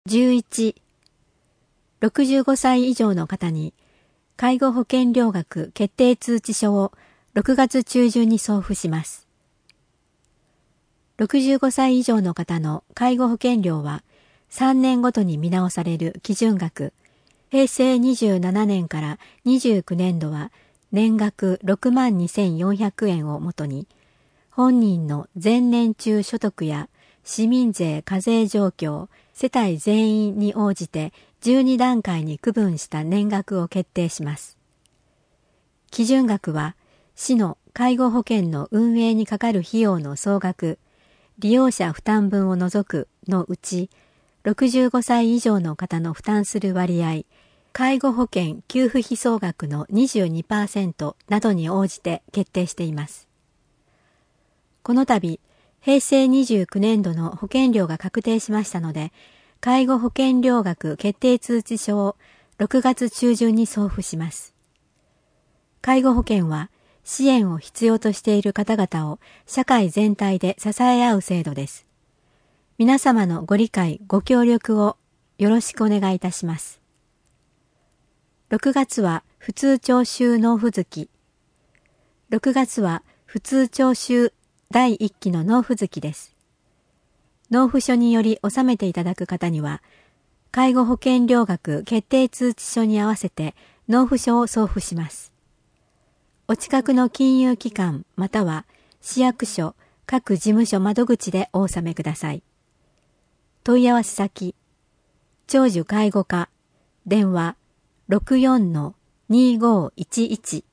11、65歳以上の方に介護保険料額決定通知書を6月中旬に送付します。65歳以上の方の介護保険料は3年ごとに見直される基準額、平成27年から29年度は年額62,400円をもとに、本人の前年中所得や市民税課税状況、世帯全員に応じて12段階に区分した年額を決定します。基準額は市の介護保険の運営にかかる費用の総額、利用者負担分を除くのうち、65歳以上の方の負担する割合、介護保険給付費総額の 22% などに応じて決定しています。この度、平成29年度の保険料が確定しましたので、介護保険料額決定通知書を6月中旬に送付します。介護保険は支援を必要としている方々を社会全体で支え合う制度です。皆様のご理解、ご協力をよろしくお願いいたします。6月は普通徴収納付月。6月は普通徴収第1期の納付月です。納付書により納めていただく方には、介護保険料額決定通知書に合わせて納付書を送付します。お近くの金融機関または市役所、各事務所窓口でお納めください。問い合わせ先、長寿介護課、電話 64-2511